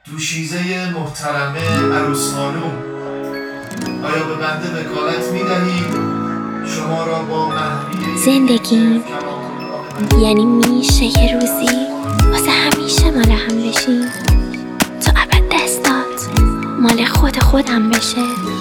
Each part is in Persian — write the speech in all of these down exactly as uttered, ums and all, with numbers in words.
دوشیزه محترمه عروس خانوم، آیا به بنده وکالت می‌دهی شما را با محریه زندگی یعنی میشه که روزی واسه همیشه مال هم بشیم تا ابد دستات مال خود خودم بشه.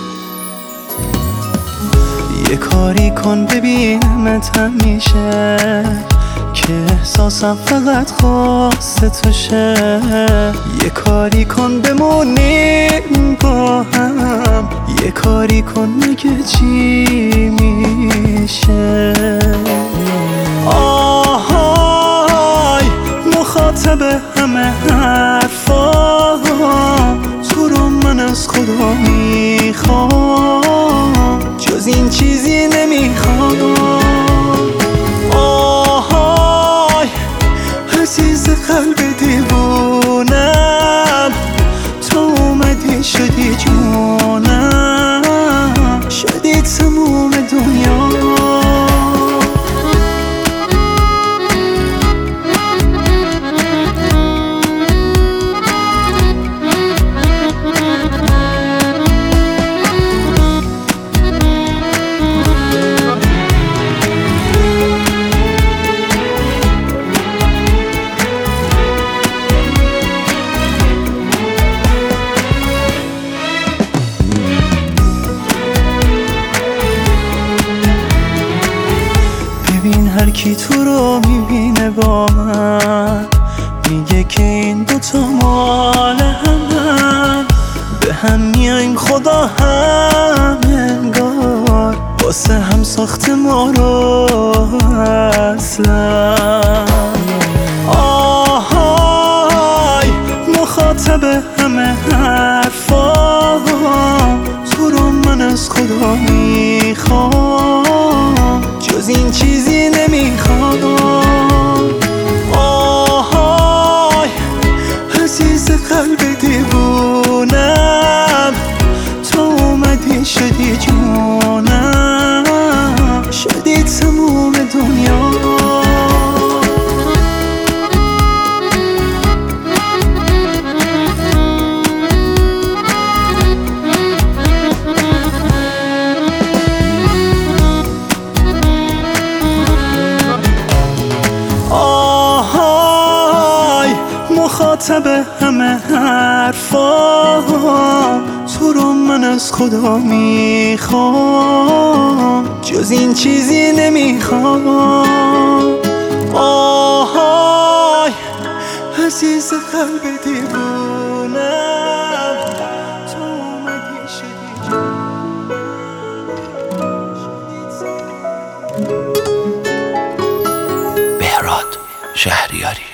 یه کاری کن ببینمت همیشه که احساسم فقط خواسته توشه. یه کاری کن بمونیم با هم، یه کاری کن مگه چی میشه. آهای مخاطب همه حرفام، تو رو من از خدا میخوام، جز این چیزی نمیخوام. آهای عزیز قلب دیوونم، تو اومدی شدی جونم، شدی تموم دنیا. ببین هر کی تو رو میبینه با من، میگه که این دوتا مال همن، به هم میایم خدا هم انگار، واسه هم ساخت ما رو اصلا. آهای مخاطب همه حرفام، تو رو من از خدا میخوام، جز این چیزی نمیخوام. آهای عزیز قلب دیوونم، تو اومدی شدی جونم، شدی تموم دنیا. مخاطب همه حرفام، تو رو من از خدا میخوام، جز این چیزی نمیخوام. آهای عزیز قلب دیوونم، تو اومدی شدی بهراد شهریاری.